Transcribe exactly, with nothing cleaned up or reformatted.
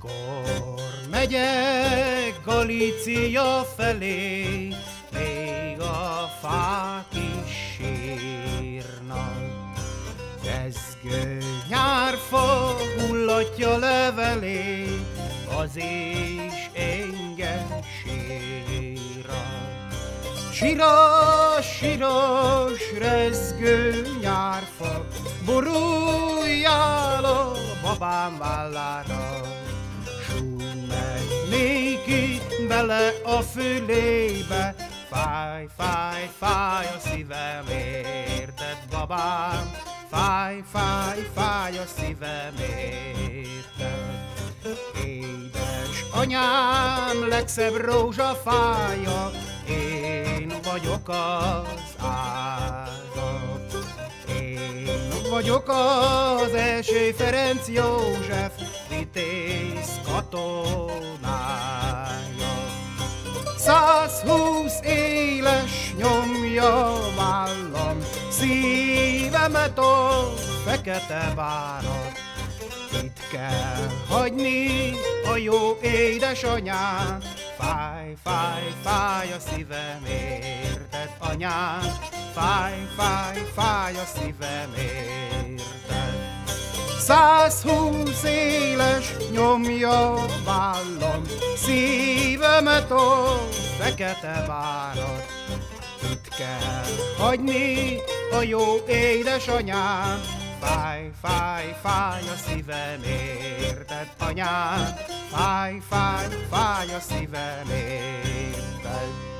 Mikor megyek Galícia felé, még a fák is sírnak. Rezgő nyárfa hullatja levelét, az is engem sírat. Siras, siras, rezgő nyárfa, boruljál a babám vállára. Súg meg néki bele a fülébe, fáj, fáj, fáj a szívem, érted, babám? Fáj, fáj, fáj a szívem, érted? Édes anyám legszebb rózsafája, én vagyok az ága. Én vagyok az első Ferenc József vitéz katonája. Százhúsz éles nyomja vállam, szívemet a fekete várat. Itt kell hagyni a jó édesanyám, fáj, fáj, fáj a szívem, érted, anyám? Fáj, fáj, fáj a szívem, érted? Százhúsz éles nyomja vállam, szívemet a fekete várat. Itt kell hagyni a jó édesanyám, fáj, fáj, fáj a szívem, érted, anyám? Fáj, fáj, fáj a szívem, érted?